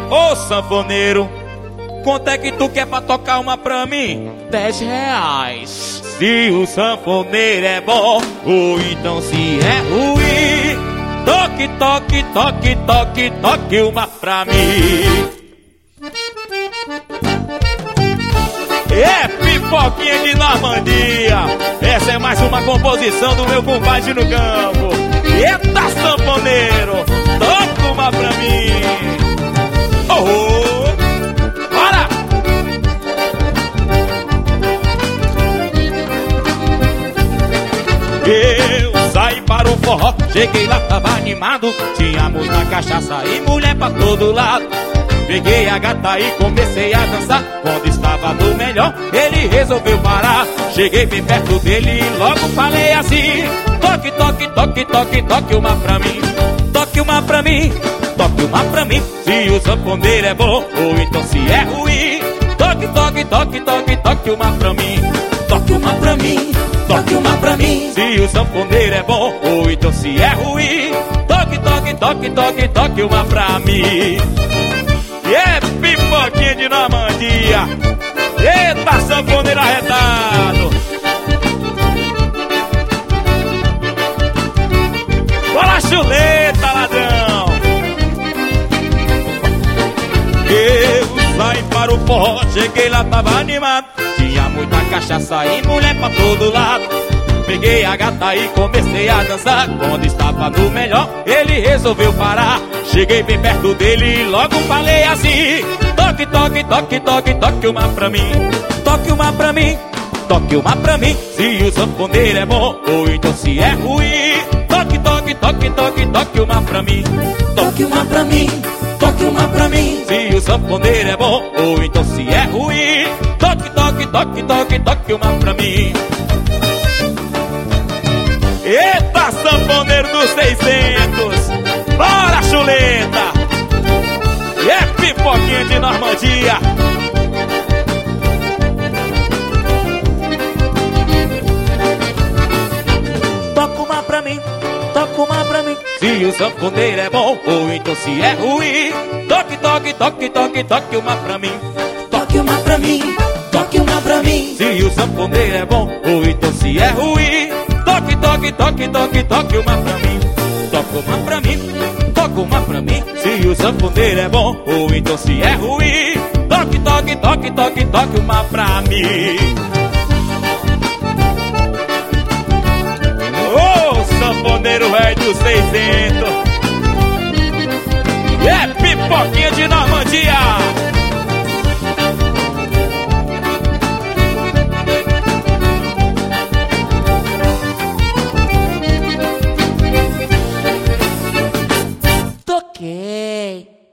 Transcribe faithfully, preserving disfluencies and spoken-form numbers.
Ô sanfoneiro, quanto é que tu quer pra tocar uma pra mim? Dez reais. Se o sanfoneiro é bom, ou então se é ruim, toque, toque, toque, toque, toque uma pra mim. É pipoquinha de Normandia. Essa é mais uma composição do meu compadre no campo. Eita sanfoneiro, toca uma pra mim. Oh, bora! Eu saí para o forró, cheguei lá, tava animado. Tinha muita cachaça e mulher pra todo lado. Peguei a gata e comecei a dançar. Quando estava no melhor, ele resolveu parar. Cheguei bem perto dele e logo falei assim: toque, toque, toque, toque, toque uma pra mim. Toque uma pra mim, toque uma pra mim. Se o sanfoneiro é bom, ou então se é ruim, toque, toque, toque, toque, toque uma pra mim. Toque uma pra mim, toque uma pra mim. Se o sanfoneiro é bom, ou então se é ruim, toque, toque, toque, toque, toque uma pra mim. E é pipoquinha de Normandia. Eita sanfoneiro arretado. Bora chuleta, ladrão. Eu saí para o forró, cheguei lá, tava animado. Tinha muita cachaça e mulher pra todo lado. Peguei a gata e comecei a dançar. Quando estava no melhor, ele resolveu parar. Cheguei bem perto dele e logo falei assim: toque, toque, toque, toque, toque uma pra mim. Toque uma pra mim, toque uma pra mim. Se o sanfoneiro é bom, ou então se é ruim, toque, toque, toque, toque, toque uma pra mim. Toque uma pra mim, toque uma pra mim. Se o sanfoneiro é bom, ou então se é ruim, toque, toque, toque, toque, toque uma pra mim. Eita sanfoneiro dos seiscentos. Bora chuleta. E é pipoquinha de Normandia. Toca uma pra mim, toca uma pra mim. Se o sanfoneiro é bom, ou então se é ruim, toque, toque, toque, toque, toque uma pra mim. Toque uma pra mim, toque uma pra mim. Se o sanfoneiro é bom, ou então se é ruim, toque, toque, toque, toque, toque uma pra mim. Toca uma pra mim, toca uma pra mim. Se o sanfoneiro é bom, ou então se é ruim, toque, toque, toque, toque, toque uma pra mim. Ô, oh, sanfoneiro velho dos seiscentos. É pipoquinha de Normandia.